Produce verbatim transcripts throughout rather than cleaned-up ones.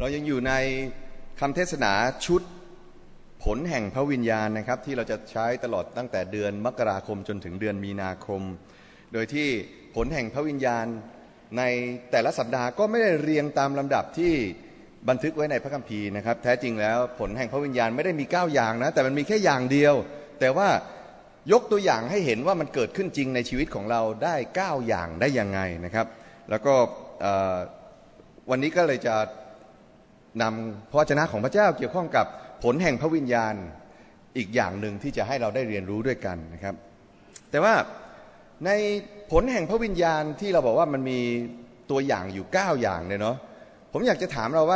เรายังอยู่ในคำเทศนาชุดผลแห่งพระวิญญาณนะครับที่เราจะใช้ตลอดตั้งแต่เดือนมกราคมจนถึงเดือนมีนาคมโดยที่ผลแห่งพระวิญญาณในแต่ละสัปดาห์ก็ไม่ได้เรียงตามลำดับที่บันทึกไว้ในพระคัมภีร์นะครับแท้จริงแล้วผลแห่งพระวิญญาณไม่ได้มีเก้าอย่างนะแต่มันมีแค่อย่างเดียวแต่ว่ายกตัวอย่างให้เห็นว่ามันเกิดขึ้นจริงในชีวิตของเราได้เก้าอย่างได้ยังไงนะครับแล้วก็วันนี้ก็เลยจะนำพระวจนะของพระเจ้าเกี่ยวข้องกับผลแห่งพระวิญญาณอีกอย่างหนึ่งที่จะให้เราได้เรียนรู้ด้วยกันนะครับแต่ว่าในผลแห่งพระวิญญาณที่เราบอกว่ามันมีตัวอย่างอยู่เก้าอย่างเนี่ยเนาะผมอยากจะถามเราว่า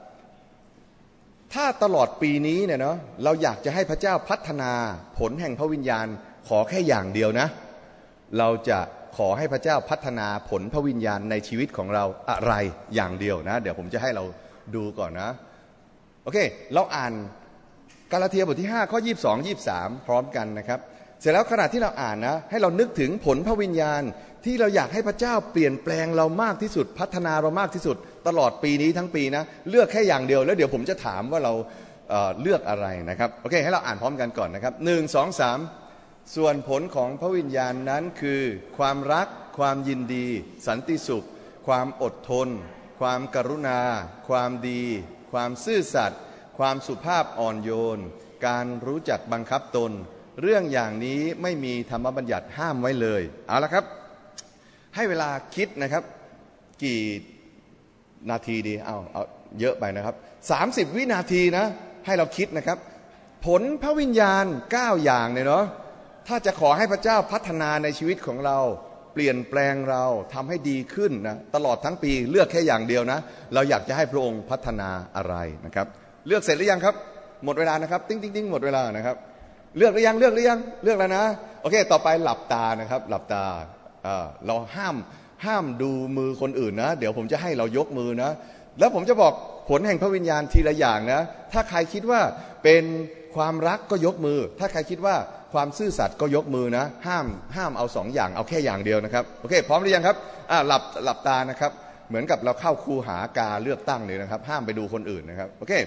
ถ้าตลอดปีนี้เนี่ยเนาะเราอยากจะให้พระเจ้าพัฒนาผลแห่งพระวิญญาณขอแค่อย่างเดียวนะเราจะขอให้พระเจ้าพัฒนาผลพระวิญญาณในชีวิตของเราอะไรอย่างเดียวนะเดี๋ยวผมจะให้เราดูก่อนนะโอเคเราอ่านกาลาเทียบทที่ห้าข้อยี่สิบสอง ยี่สิบสามพร้อมกันนะครับเสร็จแล้วขณะที่เราอ่านนะให้เรานึกถึงผลพระวิญญาณที่เราอยากให้พระเจ้าเปลี่ยนแปลงเรามากที่สุดพัฒนาเรามากที่สุดตลอดปีนี้ทั้งปีนะเลือกแค่อย่างเดียวแล้วเดี๋ยวผมจะถามว่าเรา เอ่อ เลือกอะไรนะครับโอเคให้เราอ่านพร้อมกันก่อนนะครับหนึ่ง สอง สามส่วนผลของพระวิญญาณนั้นคือความรักความยินดีสันติสุขความอดทนความกรุณาความดีความซื่อสัตย์ความสุภาพอ่อนโยนการรู้จักบังคับตนเรื่องอย่างนี้ไม่มีธรรมบัญญัติห้ามไว้เลยเอาละครับให้เวลาคิดนะครับกี่นาทีดีเอาเอาเยอะไปนะครับสามสิบวินาทีนะให้เราคิดนะครับผลพระวิญญาณเก้าอย่างเนี่ยเนาะถ้าจะขอให้พระเจ้าพัฒนาในชีวิตของเราเปลี่ยนแปลงเราทำให้ดีขึ้นนะตลอดทั้งปีเลือกแค่อย่างเดียวนะเราอยากจะให้พระองค์พัฒนาอะไรนะครับเลือกเสร็จหรือยังครับหมดเวลานะครับติ๊งติ๊งติ๊งหมดเวลานะครับเลือกหรือยังเลือกหรือยังเลือกแล้วนะโอเคต่อไปหลับตานะครับหลับตาเราห้ามห้ามดูมือคนอื่นนะเดี๋ยวผมจะให้เรายกมือนะแล้วผมจะบอกผลแห่งพระวิญญาณทีละอย่างนะถ้าใครคิดว่าเป็นความรักก็ยกมือถ้าใครคิดว่าความซื่อสัตย์ก็ยกมือนะห้ามห้ามเอาสองอย่างเอาแค่อย่างเดียวนะครับโอเคพร้อมหรือยังครับอ่าหลับหลับตานะครับเหมือนกับเราเข้าคูหากาเลือกตั้งเลยนะครับห้ามไปดูคนอื่นนะครับโอเค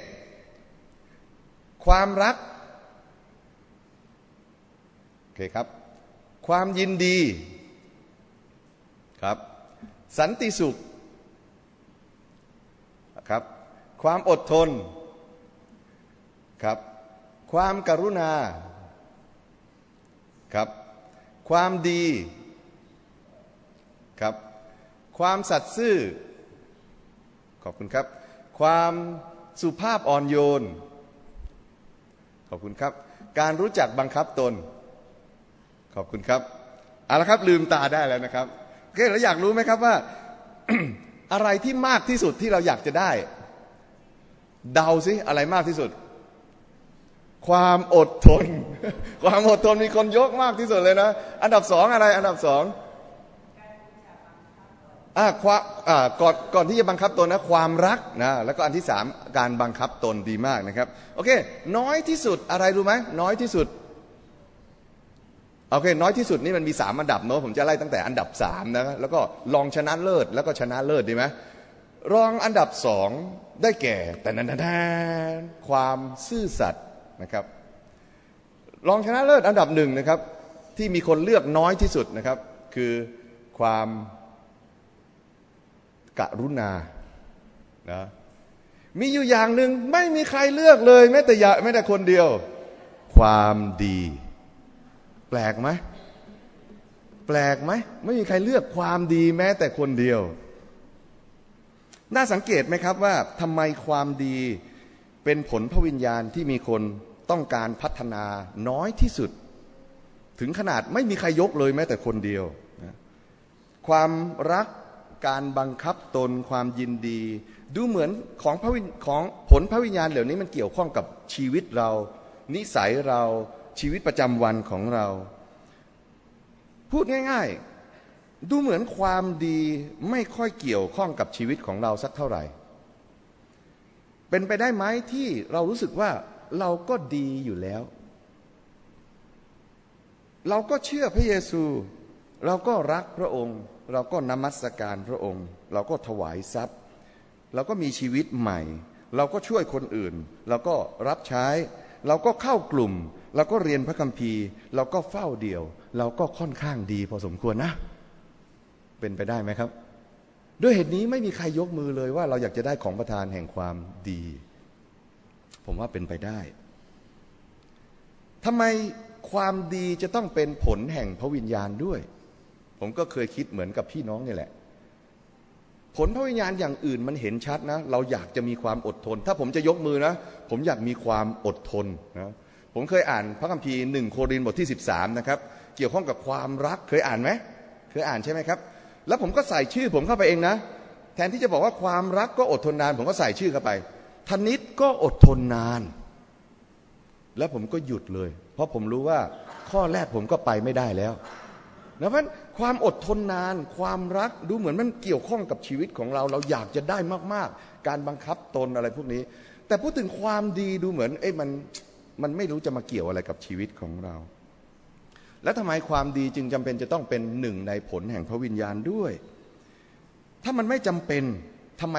ความรักโอเคครับความยินดีครับสันติสุขครับความอดทนครับความกรุณาครับความดีครับความสัตย์ซื่อขอบคุณครับความสุภาพอ่อนโยนขอบคุณครับการรู้จักบังคับตนขอบคุณครับเอาละครับลืมตาได้แล้วนะครับโอเคเราอยากรู้ไหมครับว่า อะไรที่มากที่สุดที่เราอยากจะได้เดาสิอะไรมากที่สุดความอดทน ความอดทนมีคนยกมากที่สุดเลยนะอันดับสองอะไรอันดับสองอ่าความอ่าก่อนก่อนที่จะบังคับตนนะความรักนะแล้วก็อันที่สามการบังคับตนดีมากนะครับโอเคน้อยที่สุดอะไรรู้ไหมน้อยที่สุดโอเคน้อยที่สุดนี่มันมีสามอันดับเนาะผมจะไล่ตั้งแต่อันดับสามนะแล้วก็รองชนะเลิศแล้วก็ชนะเลิศดีไหมรองอันดับสองได้แก่แต่นันทานความซื่อสัตย์นะครับรองชนะเลิศอันดับหนึ่งนะครับที่มีคนเลือกน้อยที่สุดนะครับคือความกรุณานะมีอยู่อย่างหนึ่งไม่มีใครเลือกเลยแม้แต่แม้แต่คนเดียวความดีแปลกไหมแปลกไหมไม่มีใครเลือกความดีแม้แต่คนเดียวน่าสังเกตไหมครับว่าทำไมความดีเป็นผลพระวิญญาณที่มีคนต้องการพัฒนาน้อยที่สุดถึงขนาดไม่มีใครยกเลยแม้แต่คนเดียวความรักการบังคับตนความยินดีดูเหมือนของพระวิญของผลพระวิญญาณเหล่านี้มันเกี่ยวข้องกับชีวิตเรานิสัยเราชีวิตประจำวันของเราพูดง่ายๆดูเหมือนความดีไม่ค่อยเกี่ยวข้องกับชีวิตของเราสักเท่าไหร่เป็นไปได้ไหมที่เรารู้สึกว่าเราก็ดีอยู่แล้วเราก็เชื่อพระเยซูเราก็รักพระองค์เราก็นมัสการพระองค์เราก็ถวายทรัพย์เราก็มีชีวิตใหม่เราก็ช่วยคนอื่นเราก็รับใช้เราก็เข้ากลุ่มเราก็เรียนพระคัมภีร์เราก็เฝ้าเดี่ยวเราก็ค่อนข้างดีพอสมควรนะเป็นไปได้ไหมครับด้วยเหตุนี้ไม่มีใครยกมือเลยว่าเราอยากจะได้ของประทานแห่งความดีผมว่าเป็นไปได้ทำไมความดีจะต้องเป็นผลแห่งพระวิญญาณด้วยผมก็เคยคิดเหมือนกับพี่น้องนี่แหละผลพระวิญญาณอย่างอื่นมันเห็นชัดนะเราอยากจะมีความอดทนถ้าผมจะยกมือนะผมอยากมีความอดทนนะผมเคยอ่านพระคัมภีร์หนึ่งโครินธ์บทที่สิบสามนะครับเกี่ยวข้องกับความรักเคยอ่านไหมเคยอ่านใช่ไหมครับแล้วผมก็ใส่ชื่อผมเข้าไปเองนะแทนที่จะบอกว่าความรักก็อดทนนานผมก็ใส่ชื่อเข้าไปธนิตก็อดทนนานแล้วผมก็หยุดเลยเพราะผมรู้ว่าข้อแรกผมก็ไปไม่ได้แล้วนะเพราะความอดทนนานความรักดูเหมือนมันเกี่ยวข้องกับชีวิตของเราเราอยากจะได้มากๆการบังคับตนอะไรพวกนี้แต่พูดถึงความดีดูเหมือนเอ๊ะมันมันไม่รู้จะมาเกี่ยวอะไรกับชีวิตของเราแล้วทำไมความดีจึงจำเป็นจะต้องเป็นหนึ่งในผลแห่งพระวิญญาณด้วยถ้ามันไม่จำเป็นทำไม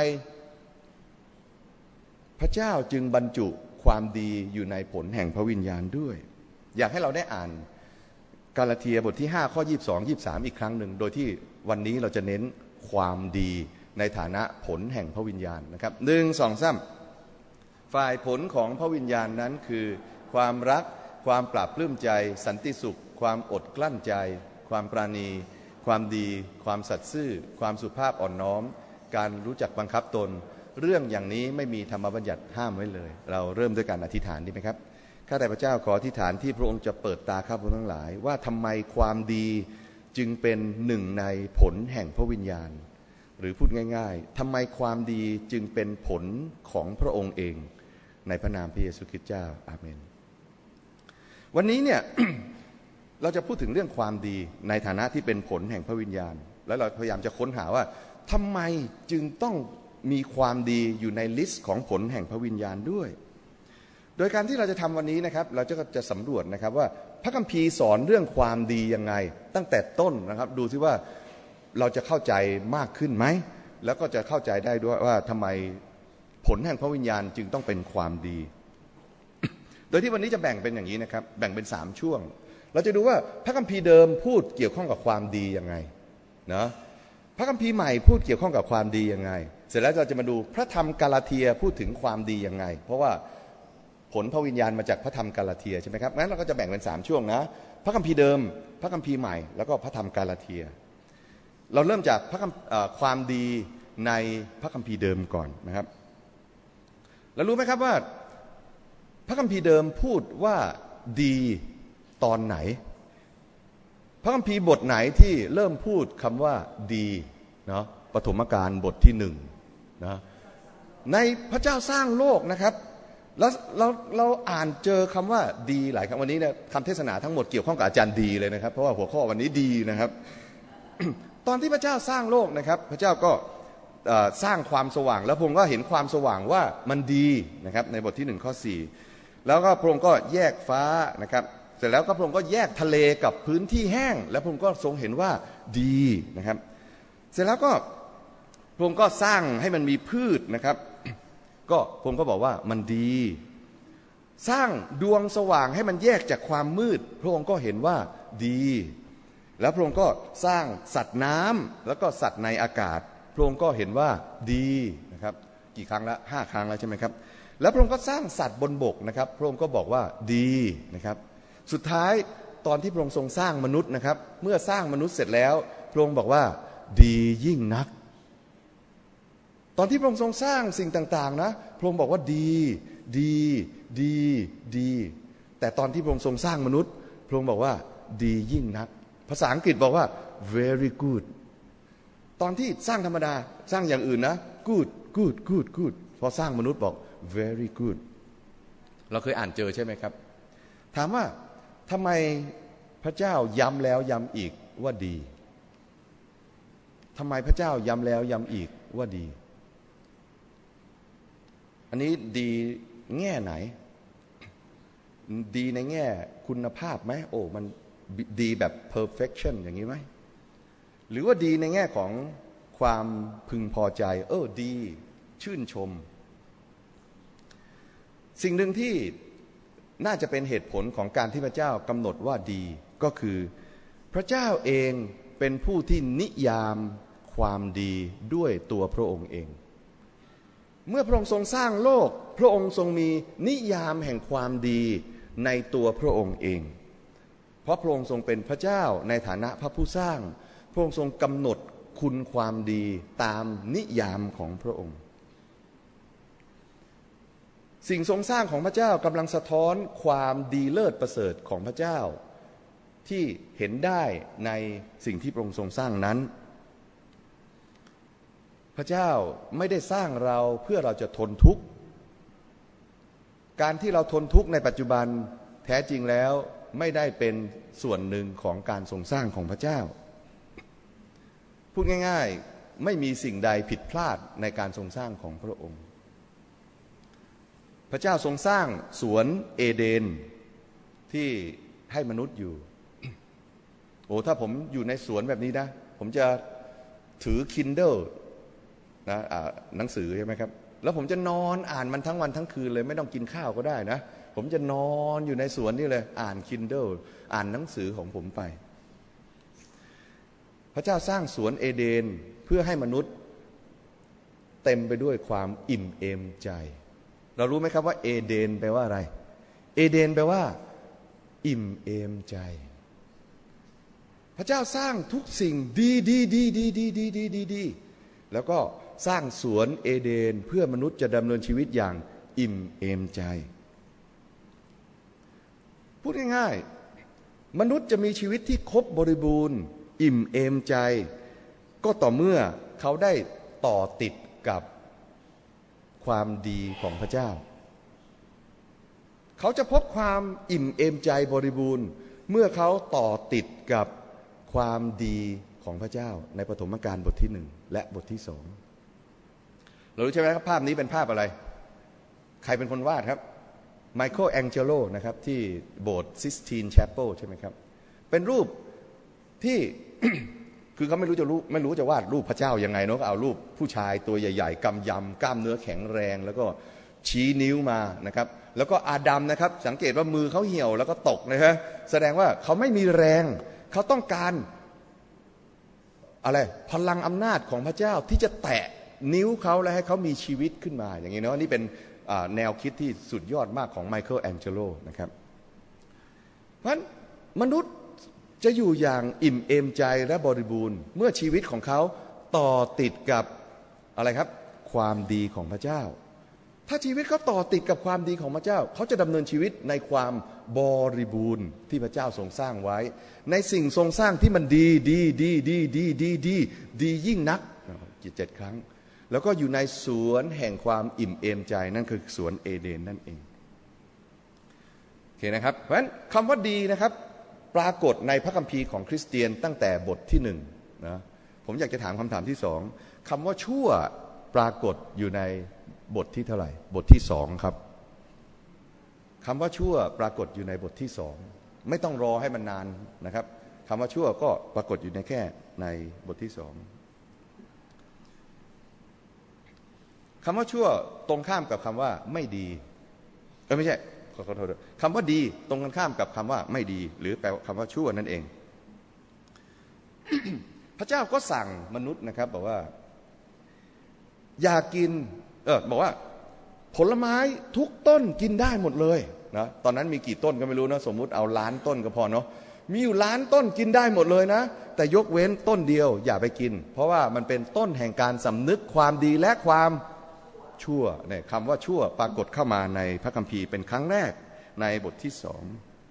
พระเจ้าจึงบรรจุความดีอยู่ในผลแห่งพระวิญญาณด้วยอยากให้เราได้อ่านกาลาเทียบทที่ห้าข้อยี่สิบสอง ยี่สิบสามอีกครั้งหนึ่งโดยที่วันนี้เราจะเน้นความดีในฐานะผลแห่งพระวิญญาณนะครับหนึ่งสองสามฝ่ายผลของพระวิญญาณนั้นคือความรักความปราบปลื้มใจสันติสุขความอดกลั้นใจความปราณีความดีความสัตย์ซื่อความสุภาพอ่อนน้อมการรู้จักบังคับตนเรื่องอย่างนี้ไม่มีธรรมบัญญัติห้ามไว้เลยเราเริ่มด้วยการอธิษฐานดีไหมครับข้าแต่พระเจ้าขออธิษฐานที่พระองค์จะเปิดตาข้าพเจ้าทั้งหลายว่าทำไมความดีจึงเป็นหนึ่งในผลแห่งพระวิญญาณหรือพูดง่ายๆทำไมความดีจึงเป็นผลของพระองค์เองในพระนามพระเยซูคริสต์เจ้าอาเมนวันนี้เนี่ย เราจะพูดถึงเรื่องความดีในฐานะที่เป็นผลแห่งพระวิญญาณแล้วเราพยายามจะค้นหาว่าทำไมจึงต้องมีความดีอยู่ในลิสต์ของผลแห่งพระวิญญาณด้วยโดยการที่เราจะทำวันนี้นะครับเราจะจะสำรวจนะครับว่าพระคัมภีร์สอนเรื่องความดียังไงตั้งแต่ต้นนะครับดูซิว่าเราจะเข้าใจมากขึ้นไหมแล้วก็จะเข้าใจได้ด้วยว่าทำไมผลแห่งพระวิญญาณจึงต้องเป็นความดี โดยที่วันนี้จะแบ่งเป็นอย่างนี้นะครับแบ่งเป็นสามช่วงเราจะดูว่าพระคัมภีร์เดิมพูดเกี่ยวข้องกับความดียังไงนะพระคัมภีร์ใหม่พูดเกี่ยวข้องกับความดียังไงเสร็จแล้วเราจะมาดูพระธรรมกาลาเทียพูดถึงความดียังไงเพราะว่าผลพระวิญญาณมาจากพระธรรมกาลาเทียใช่ไหมครับงั้นเราก็จะแบ่งเป็นสามช่วงนะพระคัมภีร์เดิมพระคัมภีร์ใหม่แล้วก็พระธรรมกาลาเทียเราเริ่มจากพระความดีในพระคัมภีร์เดิมก่อนนะครับแล้วรู้ไหมครับว่าพระคัมภีร์เดิมพูดว่าดีตอนไหนพระคัมภีร์บทไหนที่เริ่มพูดคำว่าดีเนาะปฐมกาลบทที่หนึ่งนะในพระเจ้าสร้างโลกนะครับแล้วเราเราอ่านเจอคำว่าดีหลายครั้งวันนี้เนี่ยคำเทศนาทั้งหมดเกี่ยวข้องกับอาจารย์ดีเลยนะครับเพราะว่าหัวข้อวันนี้ดีนะครับ ตอนที่พระเจ้าสร้างโลกนะครับพระเจ้าก็สร้างความสว่างแล้วพระองค์ก็เห็นความสว่างว่ามันดีนะครับในบทที่หนึ่งข้อสี่แล้วก็พระองค์ก็แยกฟ้านะครับเสร็จแล้วก็พระองค์ก็แยกทะเลกับพื้นที่แห้งแล้วพระองค์ก็ทรงเห็นว่าดีนะครับเสร็จแล้วก็พระองค์ก็สร้างให้มันมีพืชนะครับก็พระองค์ก็บอกว่ามันดีสร้างดวงสว่างให้มันแยกจากความมืดพระองค์ก็เห็นว่าดีแล้วพระองค์ก็สร้างสัตว์น้ำแล้วก็สัตว์ในอากาศพระองค์ก็เห็นว่าดีนะครับกี่ครั้งละห้าครั้งแล้วใช่ไหมครับแล้วพระองค์ก็สร้างสัตว์บนบกนะครับพระองค์ก็บอกว่าดีนะครับสุดท้ายตอนที่พระองค์ทรงสร้างมนุษย์นะครับเมื่อสร้างมนุษย์เสร็จแล้วพระองค์บอกว่าดียิ่งนักตอนที่พระองค์ทรงสร้างสิ่งต่างๆนะพระองค์บอกว่าดีดีดีดีแต่ตอนที่พระองค์ทรงสร้างมนุษย์พระองค์บอกว่าดียิ่งนักภาษาอังกฤษบอกว่า very good ตอนที่สร้างธรรมดาสร้างอย่างอื่นนะ good good good good พอสร้างมนุษย์บอก very good เราเคยอ่านเจอใช่ไหมครับถามว่าทำไมพระเจ้าย้ำแล้วย้ำอีกว่าดีทำไมพระเจ้าย้ำแล้วย้ำอีกว่าดีอันนี้ดีแง่ไหนดีในแง่คุณภาพไหมโอ้มันดีแบบ perfection อย่างนี้ไหมหรือว่าดีในแง่ของความพึงพอใจเออดีชชื่นชมสิ่งหนึ่งที่น่าจะเป็นเหตุผลของการที่พระเจ้ากำหนดว่าดีก็คือพระเจ้าเองเป็นผู้ที่นิยามความดีด้วยตัวพระองค์เองเมื่อพระองค์ทรงสร้างโลกพระองค์ทรงมีนิยามแห่งความดีในตัวพระองค์เองเพราะพระองค์ทรงเป็นพระเจ้าในฐานะพระผู้สร้างพระองค์ทรงกำหนดคุณความดีตามนิยามของพระองค์สิ่งทรงสร้างของพระเจ้ากำลังสะท้อนความดีเลิศประเสริฐของพระเจ้าที่เห็นได้ในสิ่งที่พระองค์ทรงสร้างนั้นพระเจ้าไม่ได้สร้างเราเพื่อเราจะทนทุกข์การที่เราทนทุกข์ในปัจจุบันแท้จริงแล้วไม่ได้เป็นส่วนหนึ่งของการทรงสร้างของพระเจ้าพูดง่ายๆไม่มีสิ่งใดผิดพลาดในการทรงสร้างของพระองค์พระเจ้าทรงสร้างสวนเอเดนที่ให้มนุษย์อยู่โอ้ถ้าผมอยู่ในสวนแบบนี้นะผมจะถือ Kindle นะหนังสือใช่ไหมครับแล้วผมจะนอนอ่านมันทั้งวันทั้งคืนเลยไม่ต้องกินข้าวก็ได้นะผมจะนอนอยู่ในสวนนี่เลยอ่าน Kindle อ่านหนังสือของผมไปพระเจ้าสร้างสวนเอเดนเพื่อให้มนุษย์เต็มไปด้วยความอิ่มเอมใจเรารู้ไหมครับว่าเอเดนแปลว่าอะไรเอเดนแปลว่าอิ่มเอมใจพระเจ้าสร้างทุกสิ่งดีดีดีดีดีดีดีดีดีแล้วก็สร้างสวนเอเดนเพื่อมนุษย์จะดำเนินชีวิตอย่างอิ่มเอมใจพูดง่ายๆมนุษย์จะมีชีวิตที่ครบบริบูรณ์อิ่มเอมใจก็ต่อเมื่อเขาได้ต่อติดกับความดีของพระเจ้าเขาจะพบความอิ่มเอมใจบริบูรณ์เมื่อเขาต่อติดกับความดีของพระเจ้าในปฐมกาลบทที่หนึ่งและบทที่สองเรารู้ใช่ไหมครับภาพนี้เป็นภาพอะไรใครเป็นคนวาดครับไมเคิลแองเจโลนะครับที่โบสถ์ซิสตีนแชเปลใช่ไหมครับเป็นรูปที่ คือเขาไม่รู้จะรู้ไม่รู้จะวาดรูปพระเจ้ายังไงเนาะก็เอารูปผู้ชายตัวใหญ่ๆกำยำกล้ามเนื้อแข็งแรงแล้วก็ชี้นิ้วมานะครับแล้วก็อาดัมนะครับสังเกตว่ามือเขาเหี่ยวแล้วก็ตกนะฮะแสดงว่าเขาไม่มีแรงเขาต้องการอะไรพลังอำนาจของพระเจ้าที่จะแตะนิ้วเขาและให้เขามีชีวิตขึ้นมาอย่างนี้เนาะนี่เป็นแนวคิดที่สุดยอดมากของไมเคิลแองเจโลนะครับเพราะฉะนั้นมนุษย์จะอยู่อย่างอิ่มเอมใจและบริบูรณ์เมื่อชีวิตของเขาต่อติดกับอะไรครับความดีของพระเจ้าถ้าชีวิตเขาต่อติดกับความดีของพระเจ้าเขาจะดำเนินชีวิตในความบริบูรณ์ที่พระเจ้าทรงสร้างไว้ในสิ่งทรงสร้างที่มันดีดีดีดีดีดีดีดียิ่งนักกี่เจ็ดครั้งแล้วก็อยู่ในสวนแห่งความอิ่มเอมใจนั่นคือสวนเอเดนนั่นเองโอเคนะครับเพราะฉะนั้นคำว่าดีนะครับปรากฏในพระคัมภีร์ของคริสเตียนตั้งแต่บทที่หนึ่งนะผมอยากจะถามคำถามที่สองคำว่าชั่วปรากฏอยู่ในบทที่เท่าไหร่บทที่สองครับคำว่าชั่วปรากฏอยู่ในบทที่สองไม่ต้องรอให้มันนานนะครับคำว่าชั่วก็ปรากฏอยู่ในแค่ในบทที่สองคำว่าชั่วตรงข้ามกับคำว่าไม่ดีเออไม่ใช่ขอโทษคำว่าดีตรงกันข้ามกับคำว่าไม่ดีหรือแปลคำว่าชั่วนั่นเอง พระเจ้าก็สั่งมนุษย์นะครับบอกว่าอย่ากินเออบอกว่าผลไม้ทุกต้นกินได้หมดเลยนะตอนนั้นมีกี่ต้นก็ไม่รู้นะสมมุติเอาล้านต้นก็พอเนาะมีอยู่ล้านต้นกินได้หมดเลยนะแต่ยกเว้นต้นเดียวอย่าไปกินเพราะว่ามันเป็นต้นแห่งการสำนึกความดีและความชั่วเนี่ยคำว่าชั่วปรากฏเข้ามาในพระคัมภีร์เป็นครั้งแรกในบทที่สอง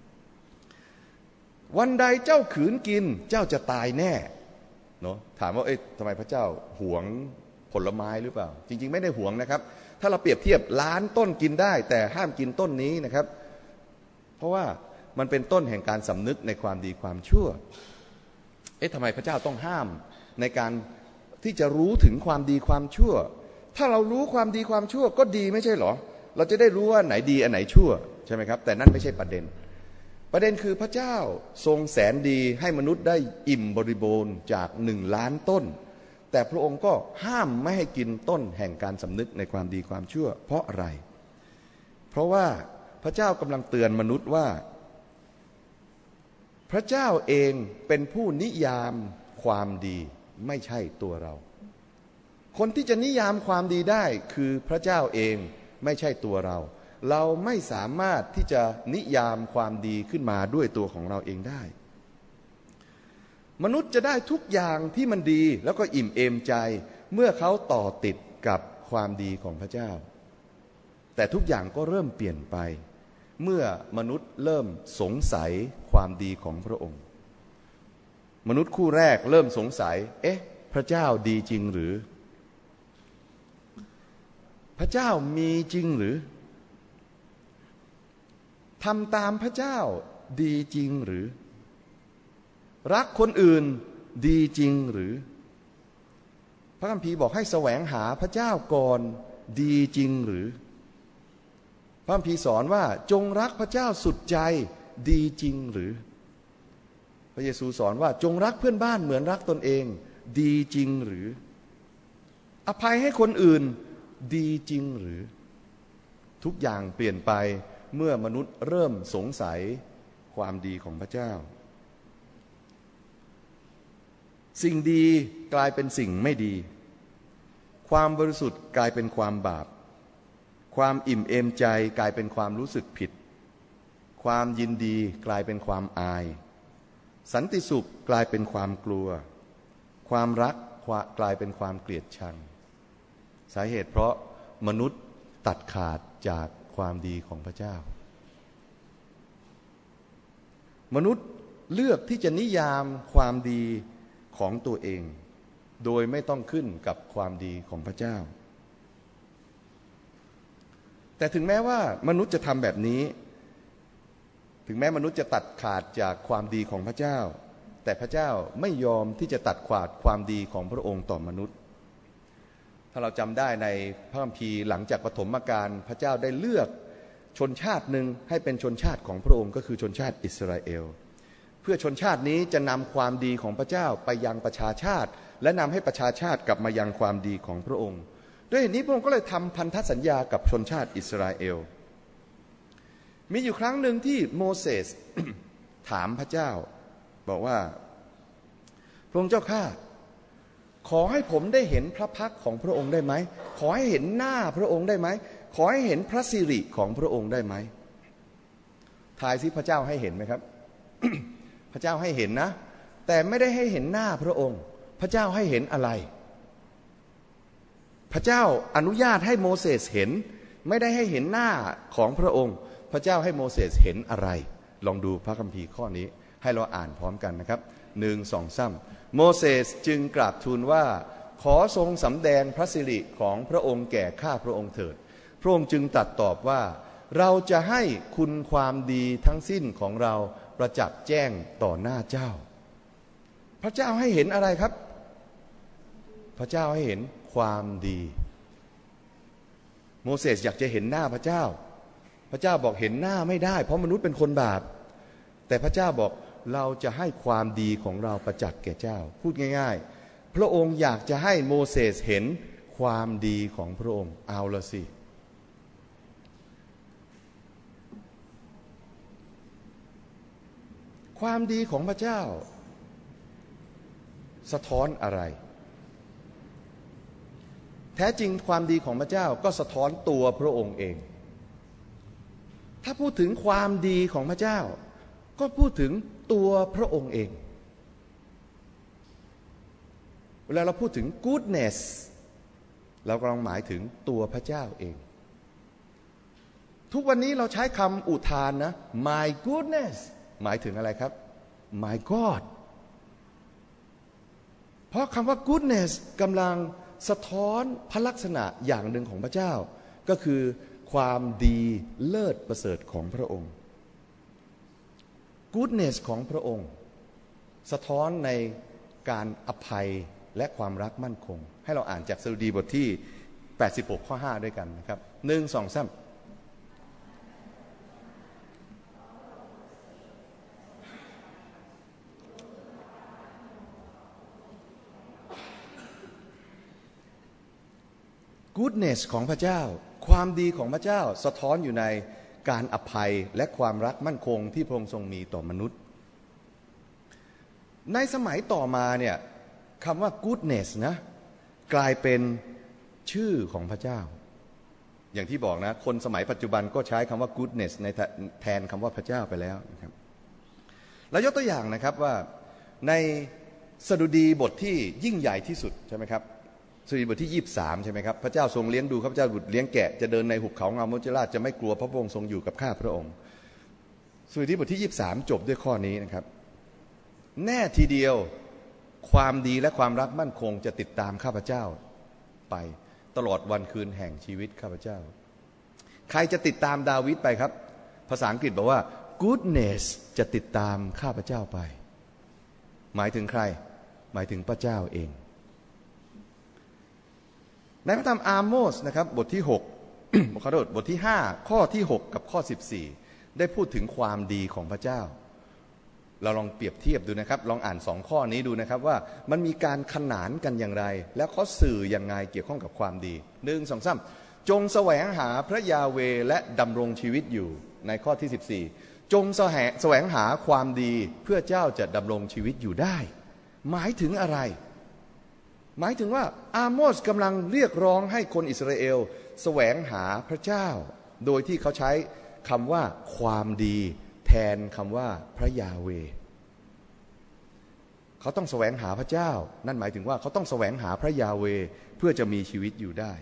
วันใดเจ้าขืนกินเจ้าจะตายแน่เนาะถามว่าเอ๊ะทำไมพระเจ้าหวงผลไม้หรือเปล่าจริงๆไม่ได้หวงนะครับถ้าเราเปรียบเทียบล้านต้นกินได้แต่ห้ามกินต้นนี้นะครับเพราะว่ามันเป็นต้นแห่งการสำนึกในความดีความชั่วเอ๊ะทำไมพระเจ้าต้องห้ามในการที่จะรู้ถึงความดีความชั่วถ้าเรารู้ความดีความชั่วก็ดีไม่ใช่หรอเราจะได้รู้ว่าไหนดีอันไหนชั่วใช่ไหมครับแต่นั่นไม่ใช่ประเด็นประเด็นคือพระเจ้าทรงแสนดีให้มนุษย์ได้อิ่มบริบูรณ์จากหนึ่งล้านต้นแต่พระองค์ก็ห้ามไม่ให้กินต้นแห่งการสำนึกในความดีความชั่วเพราะอะไรเพราะว่าพระเจ้ากำลังเตือนมนุษย์ว่าพระเจ้าเองเป็นผู้นิยามความดีไม่ใช่ตัวเราคนที่จะนิยามความดีได้คือพระเจ้าเองไม่ใช่ตัวเราเราไม่สามารถที่จะนิยามความดีขึ้นมาด้วยตัวของเราเองได้มนุษย์จะได้ทุกอย่างที่มันดีแล้วก็อิ่มเอมใจเมื่อเขาต่อติดกับความดีของพระเจ้าแต่ทุกอย่างก็เริ่มเปลี่ยนไปเมื่อมนุษย์เริ่มสงสัยความดีของพระองค์มนุษย์คู่แรกเริ่มสงสัยเอ๊ะพระเจ้าดีจริงหรือพระเจ้ามีจริงหรือทำตามพระเจ้าดีจริงหรือรักคนอื่นดีจริงหรือพระคัมภีร์บอกให้แสวงหาพระเจ้าก่อนดีจริงหรือพระคัมภีร์สอนว่าจงรักพระเจ้าสุดใจดีจริงหรือพระเยซูสอนว่าจงรักเพื่อนบ้านเหมือนรักตนเองดีจริงหรืออภัยให้คนอื่นดีจริงหรือทุกอย่างเปลี่ยนไปเมื่อมนุษย์เริ่มสงสัยความดีของพระเจ้าสิ่งดีกลายเป็นสิ่งไม่ดีความบริสุทธิ์กลายเป็นความบาปความอิ่มเอมใจกลายเป็นความรู้สึกผิดความยินดีกลายเป็นความอายสันติสุขกลายเป็นความกลัวความรักกลายเป็นความเกลียดชังสาเหตุเพราะมนุษย์ตัดขาดจากความดีของพระเจ้ามนุษย์เลือกที่จะนิยามความดีของตัวเองโดยไม่ต้องขึ้นกับความดีของพระเจ้าแต่ถึงแม้ว่ามนุษย์จะทำแบบนี้ถึงแม้มนุษย์จะตัดขาดจากความดีของพระเจ้าแต่พระเจ้าไม่ยอมที่จะตัดขาดความดีของพระองค์ต่อมนุษย์ถ้าเราจำได้ในพระคัมภีร์หลังจากปฐมกาลพระเจ้าได้เลือกชนชาติหนึ่งให้เป็นชนชาติของพระองค์ก็คือชนชาติอิสราเอลเพื่อชนชาตินี้จะนำความดีของพระเจ้าไปยังประชาชาติและนำให้ประชาชาติกลับมายังความดีของพระองค์ด้วยเหตุนี้พระองค์ก็เลยทำพันธสัญญากับชนชาติอิสราเอลมีอยู่ครั้งหนึ่งที่โมเสส ถามพระเจ้าบอกว่าพระองค์เจ้าข้าขอให้ผมได้เห็นพระพักตร์ของพระองค์ได้ไหมขอให้เห็นหน้าพระองค์ได้ไหมขอให้เห็นพระสิริของพระองค์ได้ไหมทายสิพระเจ้าให้เห็นไหมครับ พระเจ้าให้เห็นนะแต่ไม่ได้ให้เห็นหน้าพระองค์พระเจ้าให้เห็นอะไรพระเจ้าอนุญาตให้โมเสสเห็นไม่ได้ให้เห็นหน้าของพระองค์พระเจ้าให้โมเสสเห็นอะไรลองดูพระคัมภีร์ข้อนี้ให้เราอ่านพร้อมกันนะครับหนึ่งสองสามโมเสสจึงกราบทูลว่าขอทรงสำแดงพระสิริของพระองค์แก่ข้าพระองค์เถิดพระองค์จึงตรัสตอบว่าเราจะให้คุณความดีทั้งสิ้นของเราประจักษ์แจ้งต่อหน้าเจ้าพระเจ้าให้เห็นอะไรครับพระเจ้าให้เห็นความดีโมเสสอยากจะเห็นหน้าพระเจ้าพระเจ้าบอกเห็นหน้าไม่ได้เพราะมนุษย์เป็นคนบาปแต่พระเจ้าบอกเราจะให้ความดีของเราประจักษ์แก่เจ้าพูดง่ายๆพระองค์อยากจะให้โมเสสเห็นความดีของพระองค์เอาละสิความดีของพระเจ้าสะท้อนอะไรแท้จริงความดีของพระเจ้าก็สะท้อนตัวพระองค์เองถ้าพูดถึงความดีของพระเจ้าก็พูดถึงตัวพระองค์เองเวลาเราพูดถึง goodness เรากำลังหมายถึงตัวพระเจ้าเองทุกวันนี้เราใช้คำอุทานนะ my goodness หมายถึงอะไรครับ my God เพราะคำว่า goodness กำลังสะท้อนพระลักษณะอย่างหนึ่งของพระเจ้าก็คือความดีเลิศประเสริฐของพระองค์ goodness ของพระองค์สะท้อนในการอภัยและความรักมั่นคงให้เราอ่านจากสดุดีบทที่แปดสิบหกข้อห้าด้วยกันนะครับหนึ่งสองสาม goodness ของพระเจ้าความดีของพระเจ้าสะท้อนอยู่ในการอภัยและความรักมั่นคงที่พระองค์ทรงมีต่อมนุษย์ในสมัยต่อมาเนี่ยคำว่า goodness นะกลายเป็นชื่อของพระเจ้าอย่างที่บอกนะคนสมัยปัจจุบันก็ใช้คำว่า goodness ในแทนคำว่าพระเจ้าไปแล้วนะครับแล้วยกตัวอย่างนะครับว่าในสดุดีบทที่ยิ่งใหญ่ที่สุดใช่ไหมครับสดุดีบทที่ยี่สิบสามใช่ไหมครับพระเจ้าทรงเลี้ยงดูข้าพเจ้าบุตรเลี้ยงแกะจะเดินในหุบเขางามมุจราชจะไม่กลัวเพราะพระองค์ทรงอยู่กับข้าพระองค์สดุดีบทที่ยี่สิบสามจบด้วยข้อนี้นะครับแน่ทีเดียวความดีและความรักมั่นคงจะติดตามข้าพเจ้าไปตลอดวันคืนแห่งชีวิตข้าพเจ้าใครจะติดตามดาวิดไปครับภาษาอังกฤษบอกว่า goodness จะติดตามข้าพเจ้าไปหมายถึงใครหมายถึงพระเจ้าเองในพระธรรมอาโมสนะครับบทที่หก ขอโทษบทที่ห้าข้อที่หกกับข้อสิบสี่ได้พูดถึงความดีของพระเจ้าเราลองเปรียบเทียบดูนะครับลองอ่านสองข้อนี้ดูนะครับว่ามันมีการขนานกันอย่างไรแล้วเขาสื่อยังไงเกี่ยวข้องกับความดีหนึ่งสองสามจงแสวงหาพระยาเวห์และดำรงชีวิตอยู่ในข้อที่สิบสี่จงแสวงหาความดีเพื่อเจ้าจะดำรงชีวิตอยู่ได้หมายถึงอะไรหมายถึงว่าอาโมสกำลังเรียกร้องให้คนอิสราเอลแสวงหาพระเจ้าโดยที่เขาใช้คำว่าความดีแทนคำว่าพระยาเวห์เขาต้องแสวงหาพระเจ้านั่นหมายถึงว่าเขาต้องแสวงหาพระยาเวห์เพื่อจะมีชีวิตอยู่ได้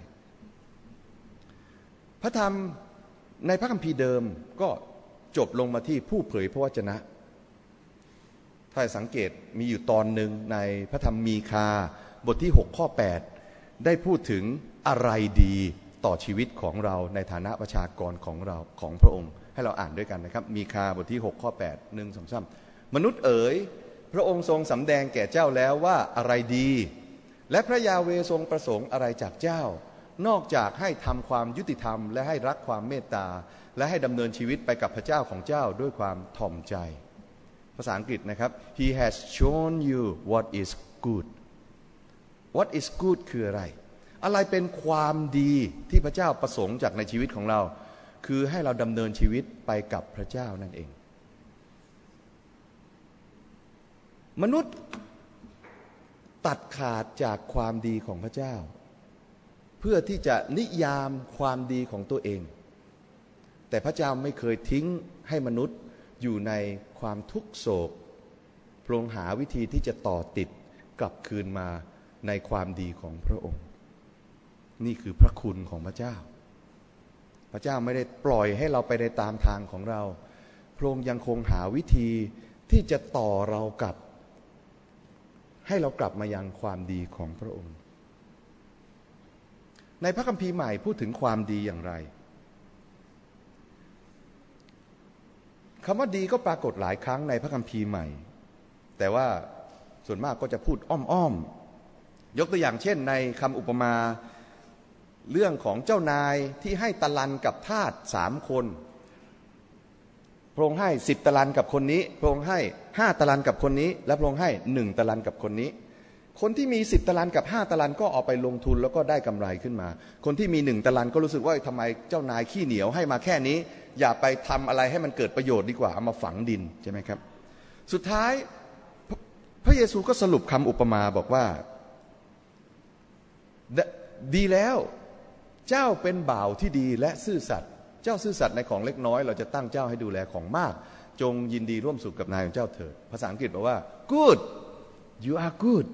พระธรรมในพระคัมภีร์เดิมก็จบลงมาที่ผู้เผยพระวจนะถ้าสังเกตมีอยู่ตอนหนึ่งในพระธรรมมีคาบทที่หกข้อแปดได้พูดถึงอะไรดีต่อชีวิตของเราในฐานะประชากรของเราของพระองค์ให้เราอ่านด้วยกันนะครับมีคาบทที่หกข้อแปด หนึ่ง สอง สามมนุษย์เอ๋ยพระองค์ทรงสำแดงแก่เจ้าแล้วว่าอะไรดีและพระยาเวห์ทรงประสงค์อะไรจากเจ้านอกจากให้ทำความยุติธรรมและให้รักความเมตตาและให้ดำเนินชีวิตไปกับพระเจ้าของเจ้าด้วยความถ่อมใจภาษาอังกฤษนะครับ He has shown you what is good what is good คืออะไรอะไรเป็นความดีที่พระเจ้าประสงค์จากในชีวิตของเราคือให้เราดำเนินชีวิตไปกับพระเจ้านั่นเองมนุษย์ตัดขาดจากความดีของพระเจ้าเพื่อที่จะนิยามความดีของตัวเองแต่พระเจ้าไม่เคยทิ้งให้มนุษย์อยู่ในความทุกโศกพระองค์หาวิธีที่จะต่อติดกลับคืนมาในความดีของพระองค์นี่คือพระคุณของพระเจ้าพระเจ้าไม่ได้ปล่อยให้เราไปในตามทางของเราพระองค์ยังคงหาวิธีที่จะต่อเรากลับให้เรากลับมายังความดีของพระองค์ในพระคัมภีร์ใหม่พูดถึงความดีอย่างไรคำว่าดีก็ปรากฏหลายครั้งในพระคัมภีร์ใหม่แต่ว่าส่วนมากก็จะพูดอ้อมๆยกตัวอย่างเช่นในคำอุปมาเรื่องของเจ้านายที่ให้ตะลันกับทาสสามคนพระองค์ให้สิบตะลันกับคนนี้พระองค์ให้ห้าตะลันกับคนนี้และพระองค์ให้หนึ่งตะลันกับคนนี้คนที่มีสิบตะลันกับห้าตะลันก็เอาไปลงทุนแล้วก็ได้กำไรขึ้นมาคนที่มีหนึ่งตะลันก็รู้สึกว่าทำไมเจ้านายขี้เหนียวให้มาแค่นี้อย่าไปทำอะไรให้มันเกิดประโยชน์ดีกว่าเอามาฝังดินใช่ไหมครับสุดท้ายพระเยซูก็สรุปคำอุปมาบอกว่าดีแล้วเจ้าเป็นบ่าวที่ดีและซื่อสัตย์เจ้าซื่อสัตย์ในของเล็กน้อยเราจะตั้งเจ้าให้ดูแลของมากจงยินดีร่วมสุขกับนายของเจ้าเถิดภาษาอังกฤษบอกว่า good you are good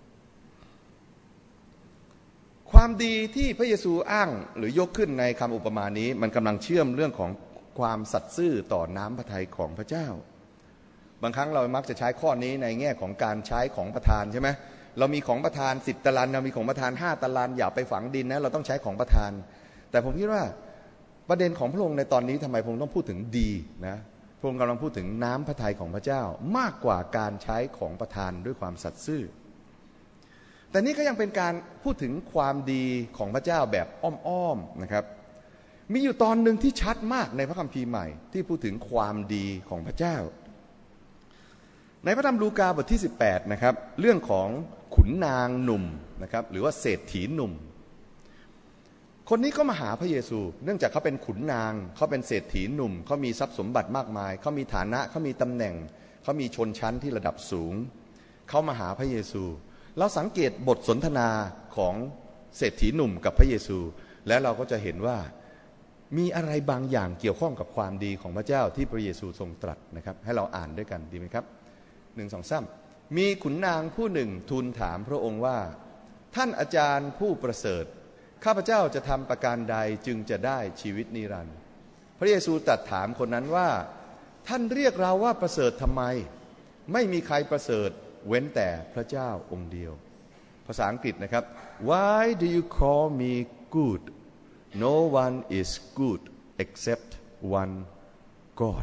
ความดีที่พระเยซูอ้างหรือยกขึ้นในคำอุปมานี้มันกำลังเชื่อมเรื่องของความสัตย์ซื่อต่อน้ำพระทัยของพระเจ้าบางครั้งเรามักจะใช้ข้อนี้ในแง่ของการใช้ของประทานใช่ไหมเรามีของประทานสิบตะลันเรามีของประทานห้าตะลันอย่าไปฝังดินนะเราต้องใช้ของประทานแต่ผมคิดว่าประเด็นของพระองค์ในตอนนี้ทำไมพระองค์ต้องพูดถึงดีนะพระองค์กำลังพูดถึงน้ำพระทัยของพระเจ้ามากกว่าการใช้ของประทานด้วยความสัตย์ซื่อแต่นี่ก็ยังเป็นการพูดถึงความดีของพระเจ้าแบบอ้อมๆนะครับมีอยู่ตอนหนึ่งที่ชัดมากในพระคัมภีร์ใหม่ที่พูดถึงความดีของพระเจ้าในพระธรรมลูกาบทที่สิบแปดนะครับเรื่องของขุนนางหนุ่มนะครับหรือว่าเศรษฐีหนุ่มคนนี้ก็มาหาพระเยซูเนื่องจากเขาเป็นขุนนางเขาเป็นเศรษฐีหนุ่มเขามีทรัพย์สมบัติมากมายเขามีฐานะเขามีตำแหน่งเขามีชนชั้นที่ระดับสูงเขามาหาพระเยซูเราสังเกตบทสนทนาของเศรษฐีหนุ่มกับพระเยซูแล้วเราก็จะเห็นว่ามีอะไรบางอย่างเกี่ยวข้องกับความดีของพระเจ้าที่พระเยซูทรงตรัสนะครับให้เราอ่านด้วยกันดีไหมครับหนึ่งสองสามมีขุนนางผู้หนึ่งทูลถามพระองค์ว่าท่านอาจารย์ผู้ประเสริฐข้าพเจ้าจะทำประการใดจึงจะได้ชีวิตนิรันดร์พระเยซูตรัสถามคนนั้นว่าท่านเรียกเราว่าประเสริฐทำไมไม่มีใครประเสริฐเว้นแต่พระเจ้าองค์เดียวภาษาอังกฤษนะครับ Why do you call me good No one is good except one God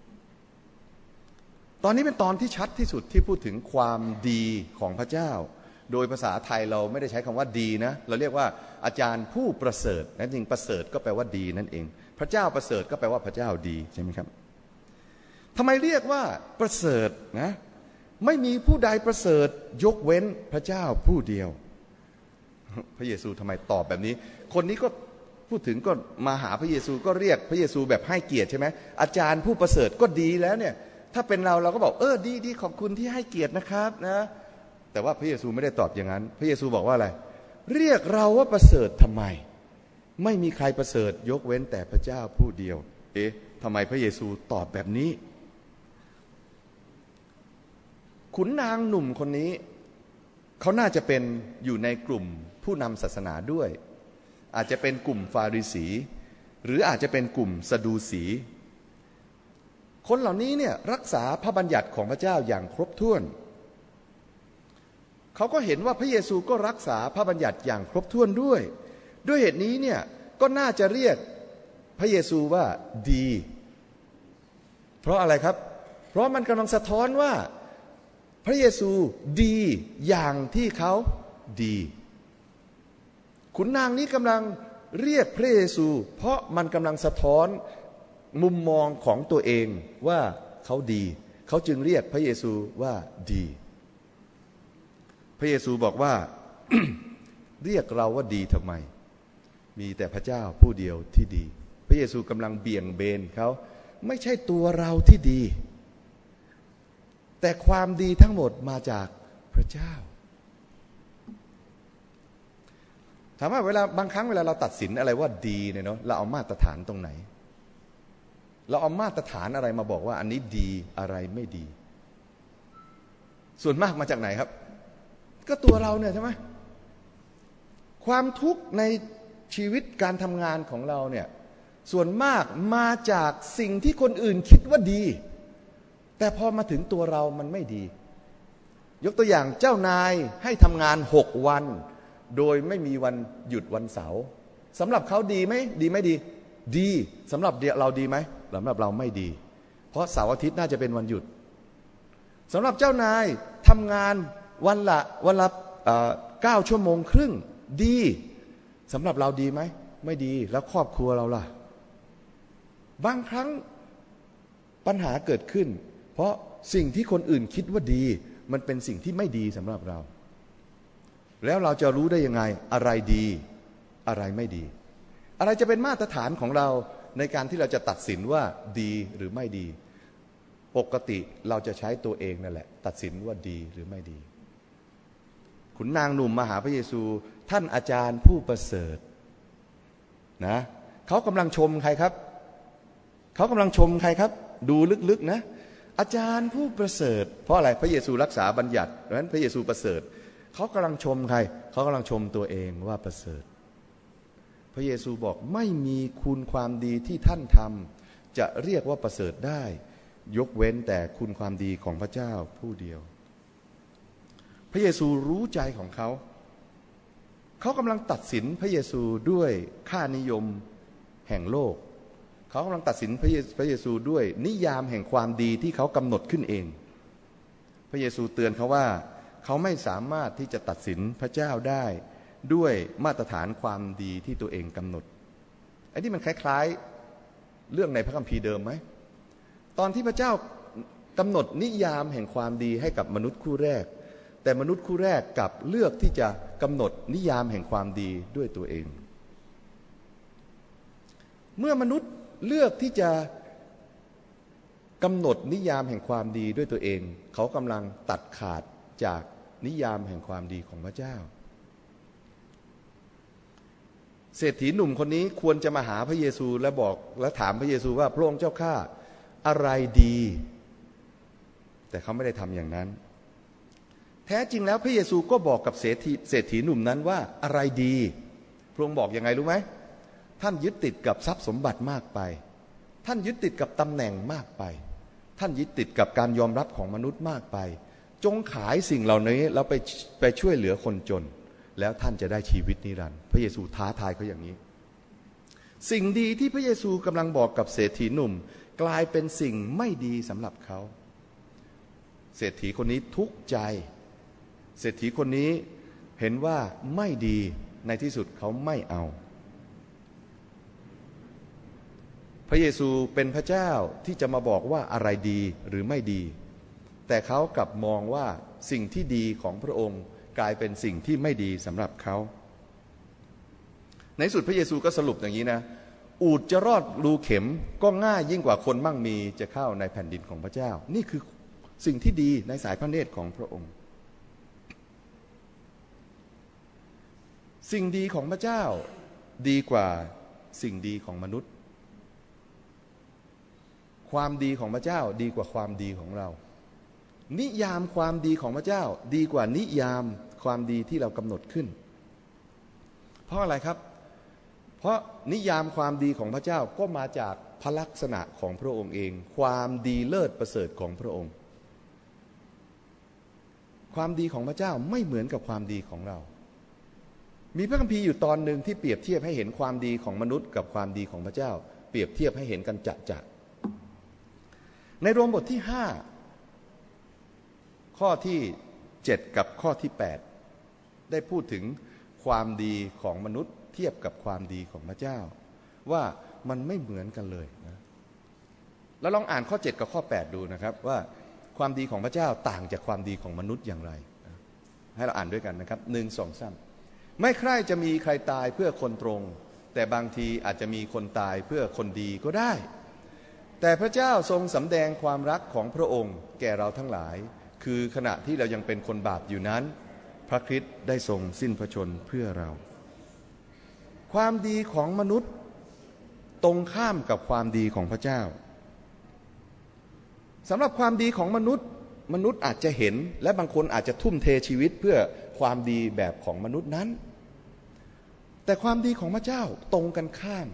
ตอนนี้เป็นตอนที่ชัดที่สุดที่พูดถึงความดีของพระเจ้าโดยภาษาไทยเราไม่ได้ใช้คำว่าดีนะเราเรียกว่าอาจารย์ผู้ประเสริฐนั่นจริงประเสริฐก็แปลว่าดีนั่นเองพระเจ้าประเสริฐก็แปลว่าพระเจ้าดีใช่ไหมครับทำไมเรียกว่าประเสริฐนะไม่มีผู้ใดประเสริฐยกเว้นพระเจ้าผู้เดียวพระเยซูทำไมตอบแบบนี้คนนี้ก็พูดถึงก็มาหาพระเยซูก็เรียกพระเยซูแบบให้เกียรติใช่ไหมอาจารย์ผู้ประเสริฐก็ดีแล้วเนี่ยถ้าเป็นเราเราก็บอกเออดีดีขอบคุณที่ให้เกียรตินะครับนะแต่ว่าพระเยซูไม่ได้ตอบอย่างนั้นพระเยซูบอกว่าอะไรเรียกเราว่าประเสริฐทำไมไม่มีใครประเสริฐยกเว้นแต่พระเจ้าผู้เดียวเอ๊ะทำไมพระเยซูตอบแบบนี้ขุนนางหนุ่มคนนี้เขาน่าจะเป็นอยู่ในกลุ่มผู้นำศาสนาด้วยอาจจะเป็นกลุ่มฟาริสีหรืออาจจะเป็นกลุ่มซาดูสีคนเหล่านี้เนี่ยรักษาพระบัญญัติของพระเจ้าอย่างครบถ้วนเขาก็เห็นว่าพระเยซูก็รักษาพระบัญญัติอย่างครบถ้วนด้วยด้วยเหตุนี้เนี่ยก็น่าจะเรียกพระเยซูว่าดีเพราะอะไรครับเพราะมันกำลังสะท้อนว่าพระเยซูดีอย่างที่เขาดีขุนนางนี้กำลังเรียกพระเยซูเพราะมันกำลังสะท้อนมุมมองของตัวเองว่าเขาดีเขาจึงเรียกพระเยซูว่าดีพระเยซูบอกว่า เรียกเราว่าดีทำไมมีแต่พระเจ้าผู้เดียวที่ดีพระเยซูกำลังเบี่ยงเบนเขาไม่ใช่ตัวเราที่ดีแต่ความดีทั้งหมดมาจากพระเจ้าถามว่าเวลาบางครั้งเวลาเราตัดสินอะไรว่าดีเนี่ยเนาะเราเอามาตรฐานตรงไหนเราเอามาตรฐานอะไรมาบอกว่าอันนี้ดีอะไรไม่ดีส่วนมากมาจากไหนครับก็ตัวเราเนี่ยใช่ไหมความทุกข์ในชีวิตการทำงานของเราเนี่ยส่วนมากมาจากสิ่งที่คนอื่นคิดว่าดีแต่พอมาถึงตัวเรามันไม่ดียกตัวอย่างเจ้านายให้ทำงานหกวันโดยไม่มีวันหยุดวันเสาร์สำหรับเขาดีไหมดีไม่ดีดีสำหรับเราดีไหมสำหรับเราไม่ดีเพราะเสาร์อาทิตย์น่าจะเป็นวันหยุดสำหรับเจ้านายทำงานวันละวันละเก้าชั่วโมงครึ่งดีสำหรับเราดีไหมไม่ดีแล้วครอบครัวเราล่ะบางครั้งปัญหาเกิดขึ้นเพราะสิ่งที่คนอื่นคิดว่าดีมันเป็นสิ่งที่ไม่ดีสำหรับเราแล้วเราจะรู้ได้ยังไงอะไรดีอะไรไม่ดีอะไรจะเป็นมาตรฐานของเราในการที่เราจะตัดสินว่าดีหรือไม่ดีปกติเราจะใช้ตัวเองนั่นแหละตัดสินว่าดีหรือไม่ดีขุนนางหนุ่มมาหาพระเยซูท่านอาจารย์ผู้ประเสริฐนะเขากำลังชมใครครับเขากำลังชมใครครับดูลึกๆนะอาจารย์ผู้ประเสริฐเพราะอะไรพระเยซูรักษาบัญญัติดังนั้นพระเยซูประเสริฐเขากำลังชมใครเขากำลังชมตัวเองว่าประเสริฐพระเยซูบอกไม่มีคุณความดีที่ท่านทำจะเรียกว่าประเสริฐได้ยกเว้นแต่คุณความดีของพระเจ้าผู้เดียวพระเยซูรู้ใจของเขาเขากำลังตัดสินพระเยซูด้วยค่านิยมแห่งโลกเขากำลังตัดสินพระเยซูด้วยนิยามแห่งความดีที่เขากำหนดขึ้นเองพระเยซูเตือนเขาว่าเขาไม่สามารถที่จะตัดสินพระเจ้าได้ด้วยมาตรฐานความดีที่ตัวเองกำหนดไอ้นี่มันคล้ายๆเรื่องในพระคัมภีร์เดิมไหมตอนที่พระเจ้ากำหนดนิยามแห่งความดีให้กับมนุษย์คู่แรกแต่มนุษย์คู่แรกกลับเลือกที่จะกำหนดนิยามแห่งความดีด้วยตัวเองเมื่อมนุษย์เลือกที่จะกำหนดนิยามแห่งความดีด้วยตัวเองเขากำลังตัดขาดจากนิยามแห่งความดีของพระเจ้าเศรษฐีหนุ่มคนนี้ควรจะมาหาพระเยซูและบอกและถามพระเยซูว่าพระองค์เจ้าข้าอะไรดีแต่เขาไม่ได้ทำอย่างนั้นแท้จริงแล้วพระเยซูก็บอกกับเศรษฐีเศรษฐีหนุ่มนั้นว่าอะไรดีพระองค์บอกยังไงรู้ไหมท่านยึดติดกับทรัพย์สมบัติมากไปท่านยึดติดกับตำแหน่งมากไปท่านยึดติดกับการยอมรับของมนุษย์มากไปจงขายสิ่งเหล่านี้แล้วไปไปช่วยเหลือคนจนแล้วท่านจะได้ชีวิตนิรันดร์พระเยซูท้าทายเขาอย่างนี้สิ่งดีที่พระเยซูกำลังบอกกับเศรษฐีหนุ่มกลายเป็นสิ่งไม่ดีสำหรับเขาเศรษฐีคนนี้ทุกข์ใจเศรษฐีคนนี้เห็นว่าไม่ดีในที่สุดเขาไม่เอาพระเยซูเป็นพระเจ้าที่จะมาบอกว่าอะไรดีหรือไม่ดีแต่เขากลับมองว่าสิ่งที่ดีของพระองค์กลายเป็นสิ่งที่ไม่ดีสำหรับเขาในสุดพระเยซูก็สรุปอย่างนี้นะอูฐจะรอดรูเข็มก็ง่ายยิ่งกว่าคนมั่งมีจะเข้าในแผ่นดินของพระเจ้านี่คือสิ่งที่ดีในสายพระเนตรของพระองค์สิ่งดีของพระเจ้าดีกว่าสิ่งดีของมนุษย์ความดีของพระเจ้าดีกว่าความดีของเรานิยามความดีของพระเจ้าดีกว่านิยามความดีที่เรากำหนดขึ้นเพราะอะไรครับเพราะนิยามความดีของพระเจ้าก็มาจากพระลักษณะของพระองค์เองความดีเลิศประเสริฐของพระองค์ความดีของพระเจ้าไม่เหมือนกับความดีของเรามีพระคัมภีร์อยู่ตอนหนึ่งที่เปรียบเทียบให้เห็นความดีของมนุษย์กับความดีของพระเจ้าเปรียบเทียบให้เห็นกันจะๆในโรมบทที่ห้าข้อที่เจ็ดกับข้อที่แปดได้พูดถึงความดีของมนุษย์เทียบกับความดีของพระเจ้าว่ามันไม่เหมือนกันเลยนะแล้วลองอ่านข้อเจ็ดกับข้อแปดดูนะครับว่าความดีของพระเจ้าต่างจากความดีของมนุษย์อย่างไรนะให้เราอ่านด้วยกันนะครับหนึ่งสองสามไม่ใคร่จะมีใครตายเพื่อคนตรงแต่บางทีอาจจะมีคนตายเพื่อคนดีก็ได้แต่พระเจ้าทรงสำแดงความรักของพระองค์แก่เราทั้งหลายคือขณะที่เรายังเป็นคนบาปอยู่นั้นพระคริสต์ได้ทรงสิ้นพระชนม์เพื่อเราความดีของมนุษย์ตรงข้ามกับความดีของพระเจ้าสำหรับความดีของมนุษย์มนุษย์อาจจะเห็นและบางคนอาจจะทุ่มเทชีวิตเพื่อความดีแบบของมนุษย์นั้นแต่ความดีของพระเจ้าตรงกันข้าม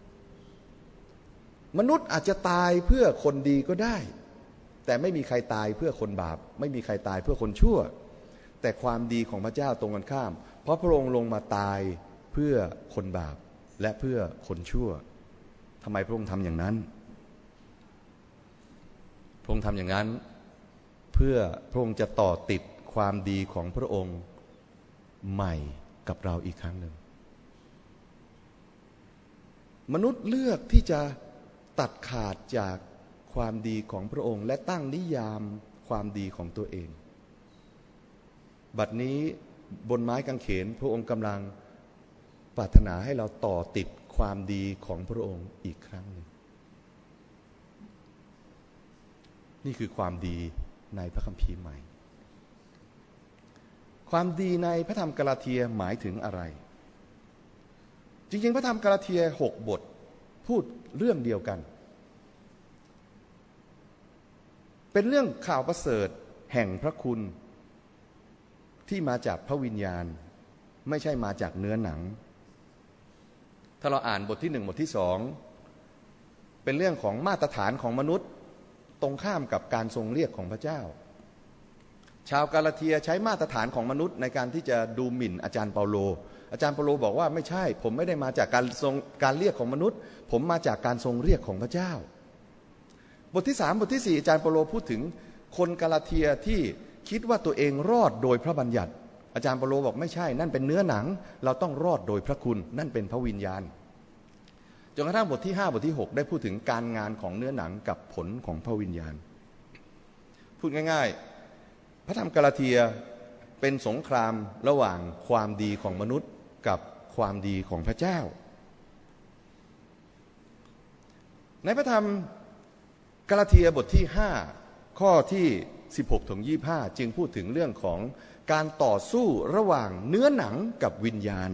มนุษย์อาจจะตายเพื่อคนดีก็ได้แต่ไม่มีใครตายเพื่อคนบาปไม่มีใครตายเพื่อคนชั่วแต่ความดีของพระเจ้าตรงกันข้ามเพราะพระองค์ลงมาตายเพื่อคนบาปและเพื่อคนชั่วทำไมพระองค์ทำอย่างนั้นพระองค์ทำอย่างนั้นเพื่อพระองค์จะต่อติดความดีของพระองค์ใหม่กับเราอีกครั้งหนึ่งมนุษย์เลือกที่จะตัดขาดจากความดีของพระองค์และตั้งนิยามความดีของตัวเองบัดนี้บนไม้กางเขนพระองค์กำลังปรารถนาให้เราต่อติดความดีของพระองค์อีกครั้งหนึ่งนี่คือความดีในพระคัมภีร์ใหม่ความดีในพระธรรมกาลาเทียหมายถึงอะไรจริงๆพระธรรมกาลาเทียหกบทพูดเรื่องเดียวกันเป็นเรื่องข่าวประเสริฐแห่งพระคุณที่มาจากพระวิญญาณไม่ใช่มาจากเนื้อหนังถ้าเราอ่านบทที่หนึ่งบทที่สองเป็นเรื่องของมาตรฐานของมนุษย์ตรงข้ามกับการทรงเรียกของพระเจ้าชาวกาลาเทียใช้มาตรฐานของมนุษย์ในการที่จะดูหมิ่นอาจารย์เปาโลอาจารย์เปาโลบอกว่าไม่ใช่ผมไม่ได้มาจากการทรงการเรียกของมนุษย์ผมมาจากการทรงเรียกของพระเจ้าบทที่สามบทที่สี่อาจารย์เปาโลพูดถึงคนกาลาเทียที่คิดว่าตัวเองรอดโดยพระบัญญัติอาจารย์เปาโลบอกไม่ใช่นั่นเป็นเนื้อหนังเราต้องรอดโดยพระคุณนั่นเป็นพระวิญญาณจนกระทั่งบทที่ห้าบทที่หกได้พูดถึงการงานของเนื้อหนังกับผลของพระวิญญาณพูดง่ายๆพระธรรมกาลาเทียเป็นสงครามระหว่างความดีของมนุษย์กับความดีของพระเจ้าในพระธรรมกาลาเทียบทที่ห้าข้อที่สิบหกถึงยี่สิบห้าจึงพูดถึงเรื่องของการต่อสู้ระหว่างเนื้อหนังกับวิญญาณ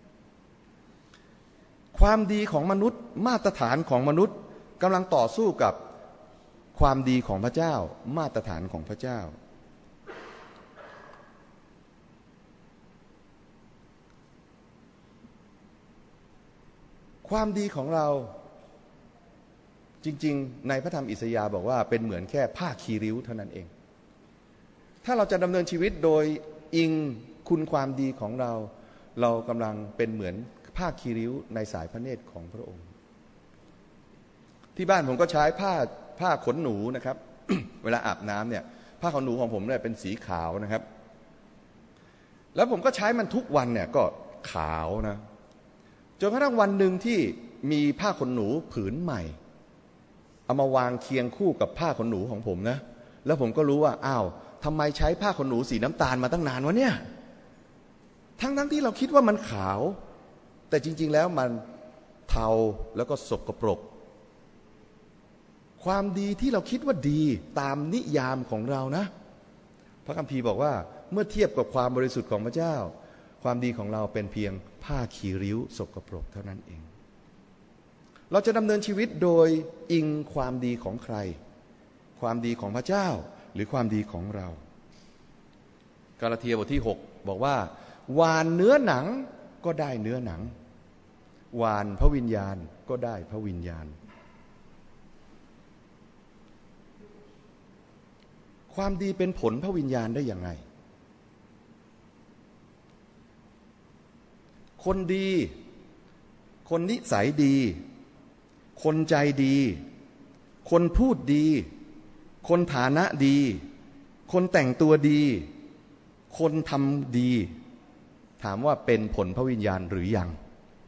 ความดีของมนุษย์มาตรฐานของมนุษย์กำลังต่อสู้กับความดีของพระเจ้ามาตรฐานของพระเจ้าความดีของเราจริงๆในพระธรรมอิสยาห์บอกว่าเป็นเหมือนแค่ผ้าคีริ้วเท่านั้นเองถ้าเราจะดำเนินชีวิตโดยอิงคุณความดีของเราเรากำลังเป็นเหมือนผ้าคีริ้วในสายพระเนตรของพระองค์ที่บ้านผมก็ใช้ผ้าผ้าขนหนูนะครับ เวลาอาบน้ำเนี่ยผ้าขนหนูของผมเนี่ยเป็นสีขาวนะครับแล้วผมก็ใช้มันทุกวันเนี่ยก็ขาวนะจนกระทั่งวันหนึ่งที่มีผ้าขนหนูผืนใหม่เอามาวางเคียงคู่กับผ้าขนหนูของผมนะแล้วผมก็รู้ว่าอ้าวทำไมใช้ผ้าขนหนูสีน้ำตาลมาตั้งนานวะเนี่ยทั้งทั้งที่เราคิดว่ามันขาวแต่จริงๆแล้วมันเทาแล้วก็สกปรกความดีที่เราคิดว่าดีตามนิยามของเรานะพระคัมภีร์บอกว่าเมื่อเทียบกับความบริสุทธิ์ของพระเจ้าความดีของเราเป็นเพียงผ้าคีริ้วสกปรกเท่านั้นเองเราจะดำเนินชีวิตโดยอิงความดีของใครความดีของพระเจ้าหรือความดีของเรากาลาเทียบทที่หกบอกว่าหวานเนื้อหนังก็ได้เนื้อหนังหวานพระวิญญาณก็ได้พระวิญญาณความดีเป็นผลพระวิญญาณได้อย่างไรคนดีคนนิสัยดีคนใจดีคนพูดดีคนฐานะดีคนแต่งตัวดีคนทำดีถามว่าเป็นผลพระวิญญาณหรือยัง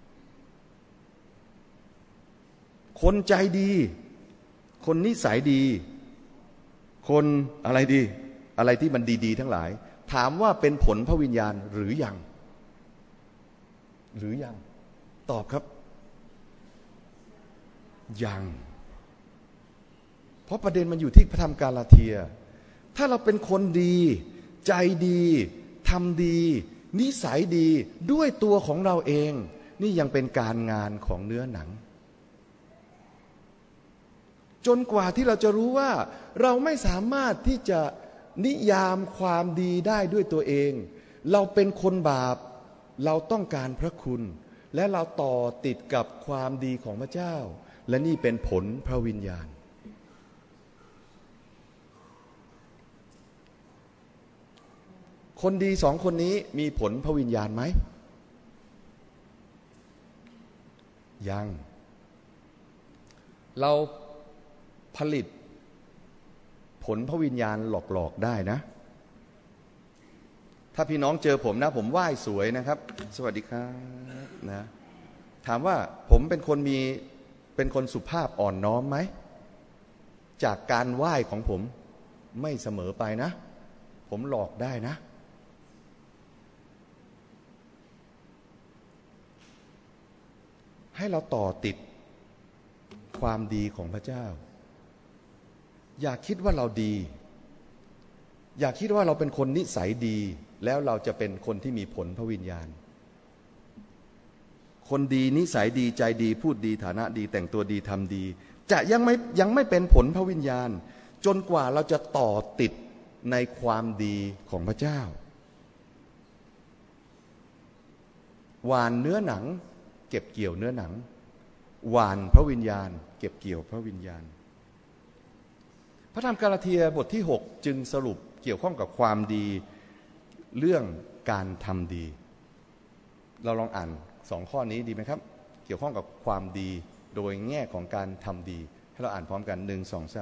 คนใจดีคนนิสัยดีคนอะไรดีอะไรที่มันดีๆทั้งหลายถามว่าเป็นผลพระวิญญาณหรือยังหรือยังตอบครับยังเพราะประเด็นมันอยู่ที่พระธรรมกาลาเทียถ้าเราเป็นคนดีใจดีทำดีนิสัยดีด้วยตัวของเราเองนี่ยังเป็นการงานของเนื้อหนังจนกว่าที่เราจะรู้ว่าเราไม่สามารถที่จะนิยามความดีได้ด้วยตัวเองเราเป็นคนบาปเราต้องการพระคุณและเราต่อติดกับความดีของพระเจ้าและนี่เป็นผลพระวิญญาณคนดีสองคนนี้มีผลพระวิญญาณไหมยังเราผลิตผลพระวิญญาณหลอกๆได้นะถ้าพี่น้องเจอผมนะผมไหว้สวยนะครับสวัสดีครับนะถามว่าผมเป็นคนมีเป็นคนสุภาพอ่อนน้อมไหมจากการไหว้ของผมไม่เสมอไปนะผมหลอกได้นะให้เราต่อติดความดีของพระเจ้าอย่าคิดว่าเราดีอย่าคิดว่าเราเป็นคนนิสัยดีแล้วเราจะเป็นคนที่มีผลพระวิญญาณคนดีนิสัยดีใจดีพูดดีฐานะดีแต่งตัวดีทำดีจะยังไม่ยังไม่เป็นผลพระวิญญาณจนกว่าเราจะต่อติดในความดีของพระเจ้าหวานเนื้อหนังเก็บเกี่ยวเนื้อหนังหวานพระวิญญาณเก็บเกี่ยวพระวิญญาณพระธรรมกาลาเทียบทที่หกจึงสรุปเกี่ยวข้องกับความดีเรื่องการทำดีเราลองอ่านสองข้อนี้ดีไหมครับเกี่ยวข้องกับความดีโดยแง่ของการทำดีให้เราอ่านพร้อมกันหนึ่งสองสาม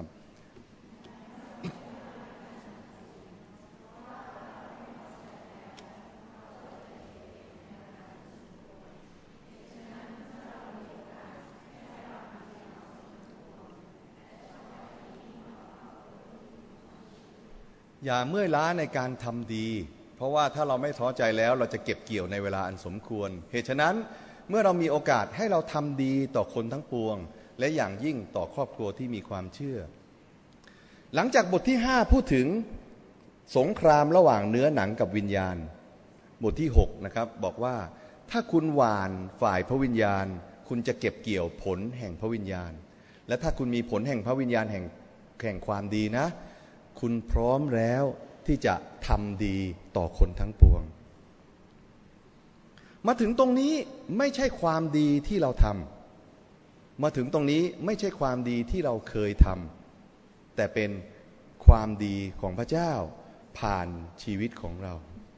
อย่าเมื่อยล้าในการทำดีเพราะว่าถ้าเราไม่ท้อใจแล้วเราจะเก็บเกี่ยวในเวลาอันสมควรเหตุฉะนั้นเมื่อเรามีโอกาสให้เราทำดีต่อคนทั้งปวงและอย่างยิ่งต่อครอบครัวที่มีความเชื่อหลังจากบทที่ห้าพูดถึงสงครามระหว่างเนื้อหนังกับวิญญาณบทที่หกนะครับบอกว่าถ้าคุณหว่านฝ่ายพระวิญญาณคุณจะเก็บเกี่ยวผลแห่งพระวิญญาณและถ้าคุณมีผลแห่งพระวิญญาณแห่งแห่งความดีนะคุณพร้อมแล้วที่จะทำดีต่อคนทั้งปวงมาถึงตรงนี้ไม่ใช่ความดีที่เราทำมาถึงตรงนี้ไม่ใช่ความดีที่เราเคยทำแต่เป็นความดีของพระเจ้าผ่านชีวิตของเรา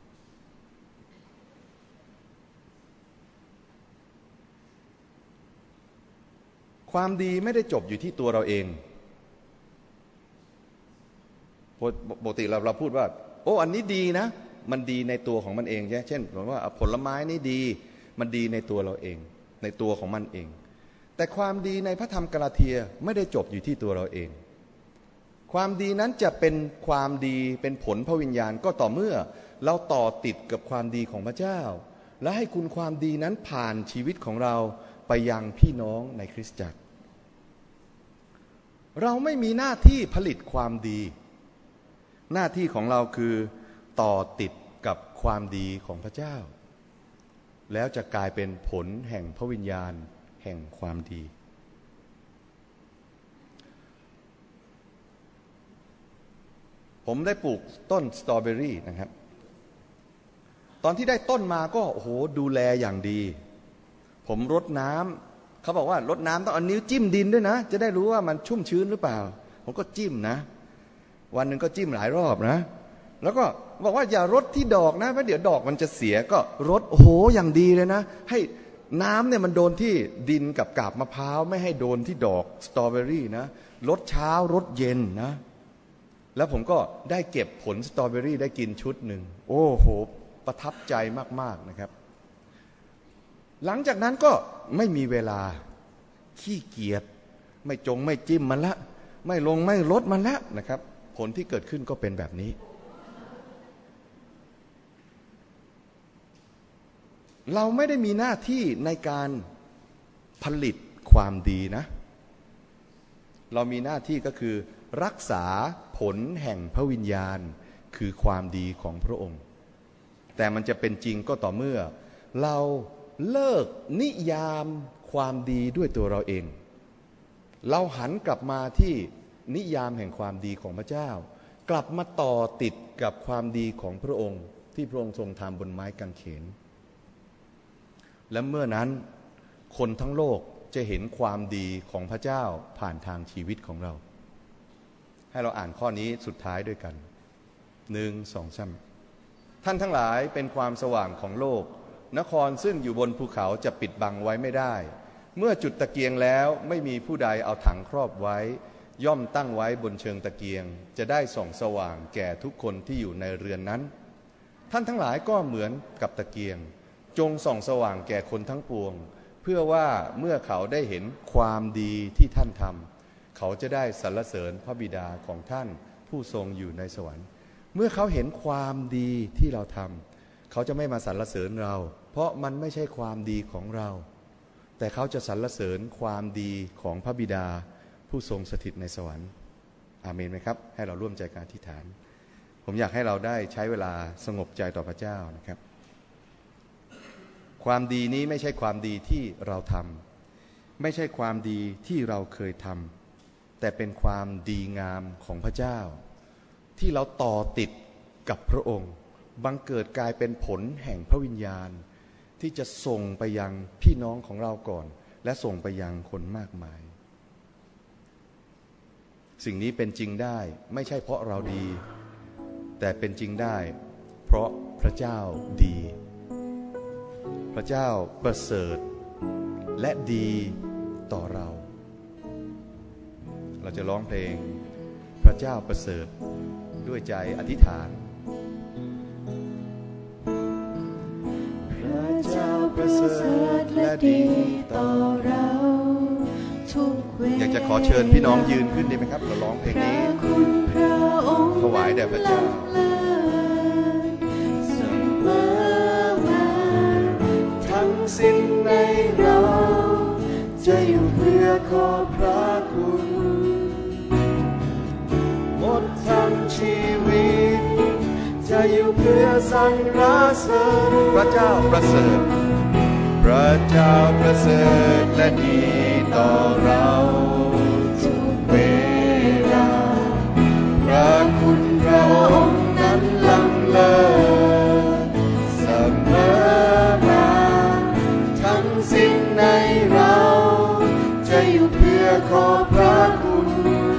ความดีไม่ได้จบอยู่ที่ตัวเราเองปกติเราเราพูดว่าโอ้อันนี้ดีนะมันดีในตัวของมันเองใช่เช่นบอกว่าผลไม้นี่ดีมันดีในตัวเราเองในตัวของมันเองแต่ความดีในพระธรรมกาลาเทียไม่ได้จบอยู่ที่ตัวเราเองความดีนั้นจะเป็นความดีเป็นผลพระวิญญาณก็ต่อเมื่อเราต่อติดกับความดีของพระเจ้าและให้คุณความดีนั้นผ่านชีวิตของเราไปยังพี่น้องในคริสตจักรเราไม่มีหน้าที่ผลิตความดีหน้าที่ของเราคือต่อติดกับความดีของพระเจ้าแล้วจะกลายเป็นผลแห่งพระวิญญาณแห่งความดีผมได้ปลูกต้นสตรอเบอรี่นะครับตอนที่ได้ต้นมาก็โอ้โหดูแลอย่างดีผมรดน้ำเขาบอกว่ารดน้ำต้องเอานิ้วจิ้มดินด้วยนะจะได้รู้ว่ามันชุ่มชื้นหรือเปล่าผมก็จิ้มนะวันหนึ่งก็จิ้มหลายรอบนะแล้วก็บอกว่าอย่ารดที่ดอกนะเพราะเดี๋ยวดอกมันจะเสียก็รดโอ้โหอย่างดีเลยนะให้น้ำเนี่ยมันโดนที่ดินกับกาบมะพร้าวไม่ให้โดนที่ดอกสตรอเบอรี่นะรดเช้ารดเย็นนะแล้วผมก็ได้เก็บผลสตรอเบอรี่ได้กินชุดหนึ่งโอ้โหประทับใจมากๆนะครับหลังจากนั้นก็ไม่มีเวลาขี้เกียจไม่จงไม่จิ้มมันละไม่ลงไม่ลดมันละนะครับผลที่เกิดขึ้นก็เป็นแบบนี้เราไม่ได้มีหน้าที่ในการผลิตความดีนะเรามีหน้าที่ก็คือรักษาผลแห่งพระวิญญาณคือความดีของพระองค์แต่มันจะเป็นจริงก็ต่อเมื่อเราเลิกนิยามความดีด้วยตัวเราเองเราหันกลับมาที่นิยามแห่งความดีของพระเจ้ากลับมาต่อติดกับความดีของพระองค์ที่พระองค์ทรงทำบนไม้กางเขนและเมื่อนั้นคนทั้งโลกจะเห็นความดีของพระเจ้าผ่านทางชีวิตของเราให้เราอ่านข้อนี้สุดท้ายด้วยกันหนึ่งสองสามท่านทั้งหลายเป็นความสว่างของโลกนครซึ่งอยู่บนภูเขาจะปิดบังไว้ไม่ได้เมื่อจุดตะเกียงแล้วไม่มีผู้ใดเอาถังครอบไว้ย่อมตั้งไว้บนเชิงตะเกียงจะได้ส่องสว่างแก่ทุกคนที่อยู่ในเรือนนั้นท่านทั้งหลายก็เหมือนกับตะเกียงจงส่องสว่างแก่คนทั้งปวงเพื่อว่าเมื่อเขาได้เห็นความดีที่ท่านทำเขาจะได้สรรเสริญพระบิดาของท่านผู้ทรงอยู่ในสวรรค์เมื่อเขาเห็นความดีที่เราทำเขาจะไม่มาสรรเสริญเราเพราะมันไม่ใช่ความดีของเราแต่เขาจะสรรเสริญความดีของพระบิดาผู้ทรงสถิตในสวรรค์อาเมนไหมครับให้เราร่วมใจกันอธิษฐานผมอยากให้เราได้ใช้เวลาสงบใจต่อพระเจ้านะครับความดีนี้ไม่ใช่ความดีที่เราทำไม่ใช่ความดีที่เราเคยทำแต่เป็นความดีงามของพระเจ้าที่เราต่อติดกับพระองค์บังเกิดกลายเป็นผลแห่งพระวิญญาณที่จะส่งไปยังพี่น้องของเราก่อนและส่งไปยังคนมากมายสิ่งนี้เป็นจริงได้ไม่ใช่เพราะเราดีแต่เป็นจริงได้เพราะพระเจ้าดีพระเจ้าประเสริฐและดีต่อเราเราจะร้องเพลงพระเจ้าประเสริฐด้วยใจอธิษฐานพระเจ้าประเสริฐและดีต่อเราทุกเวลาอยากจะขอเชิญพี่น้องยืนขึ้นดีไหมครับเราร้องเพลงนี้ถวายแด่พระเจ้าสิ้นในเราจะอยู่เพื่อขอบพระคุณหมดทั้งชีวิตจะอยู่เพื่อสรรเสริญพระเจ้าประเสริฐพระเจ้าประเสริฐและดีต่อเราทุกเวลาพระคุณพระองค์นั้นล้ำเลิศเสมอมาทั้งสิ้นในเราจะอยู่เพื่อขอบพระคุณ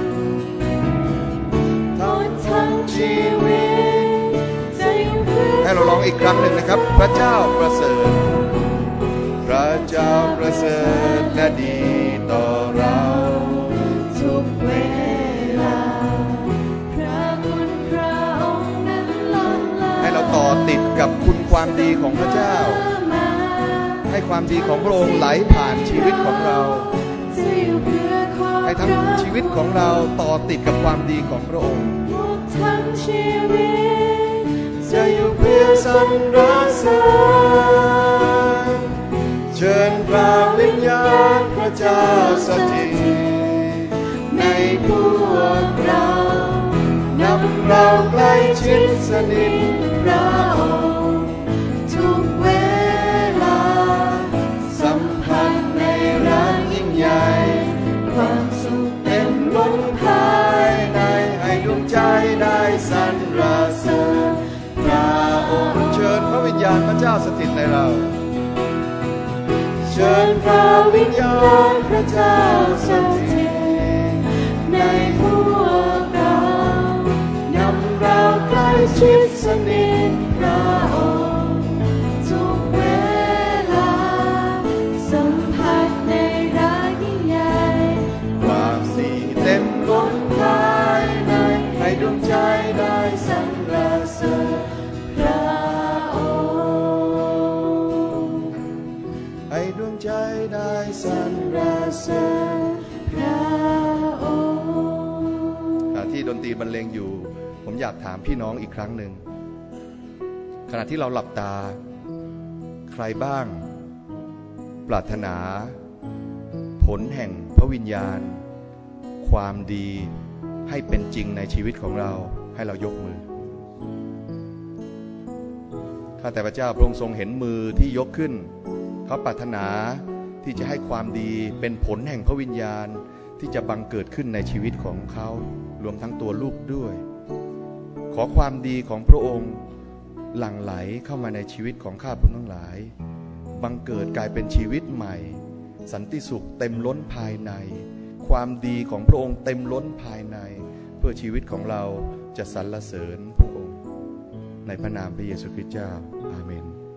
ทั้งชีวิตจะอยู่เพื่อให้เราร้องอีกครั้งหนึ่งนะครับพระเจ้าประเสริฐพระเจ้าประเสริฐและดีต่อเราทุกเวลาพระคุณพระองค์นั้นล้ำเลิศให้เราต่อติดกับคุณความดีของพระเจ้าให้ความดีของพระองค์ไหลผ่านชีวิตของเราให้ทั้งชีวิตของเราต่อติดกับความดีของพระองค์ทั้งชีวิตจะอยู่เพื่อสรรเสริญเชิญพระวิญญาณพระเจ้าสถิตในพวกเรานำเราใกล้ชิดสนิทพระองค์ทุกเวลาสัมผัสในรักยิ่งใหญ่ความสุขเต็มล้นภายในให้ดวงใจได้สรรเสริญพระองค์เชิญพระวิญญาณพระเจ้าสถิตในเราเชิญพระวิญญาณพระเจ้าสถิตในพวกเรานำเราใกล้ชิดสนิทพระองค์ทุกเวลาสัมผัสในรักยิ่งใหญ่ความสีเต็มล้นภายในให้ดวงใจได้สรรเสริญพระองค์ให้ดวงใจได้สรรเสริญพระองค์ที่ดนตรีบรรเลงอยู่ผมอยากถามพี่น้องอีกครั้งหนึ่งขณะที่เราหลับตาใครบ้างปรารถนาผลแห่งพระวิญญาณความดีให้เป็นจริงในชีวิตของเราให้เรายกมือข้าแต่พระเจ้าพระองค์ทรงเห็นมือที่ยกขึ้นเขาปรารถนาที่จะให้ความดีเป็นผลแห่งพระวิญญาณที่จะบังเกิดขึ้นในชีวิตของเขารวมทั้งตัวลูกด้วยขอความดีของพระองค์หลั่งไหลเข้ามาในชีวิตของข้าพเจ้าทั้งหลายบังเกิดกลายเป็นชีวิตใหม่สันติสุขเต็มล้นภายในความดีของพระองค์เต็มล้นภายในเพื่อชีวิตของเราจะสรรเสริญพระองค์ในพระนามพระเยซูคริสต์เจ้าอาเมน